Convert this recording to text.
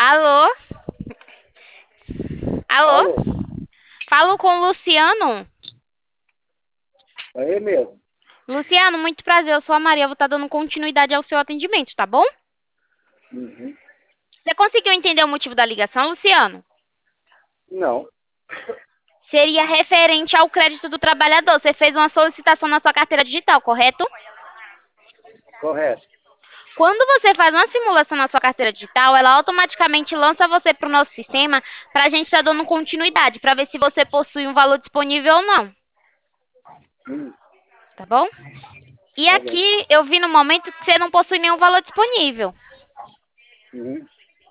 Alô? Alô? Alô, Falo com o Luciano? é ele mesmo. Luciano, muito prazer. Eu sou a Maria. Eu vou estar dando continuidade ao seu atendimento, tá bom? Uhum. Você conseguiu entender o motivo da ligação, Luciano? Não, Seria referente ao crédito do trabalhador. Você fez uma solicitação na sua carteira digital, correto? correto. Quando você faz uma simulação na sua carteira digital, ela automaticamente lança você para o nosso sistema para a gente estar dando continuidade, para ver se você possui um valor disponível ou não, Hum, tá bom? E tá bem. aqui eu vi no momento que você não possui nenhum valor disponível. Uhum.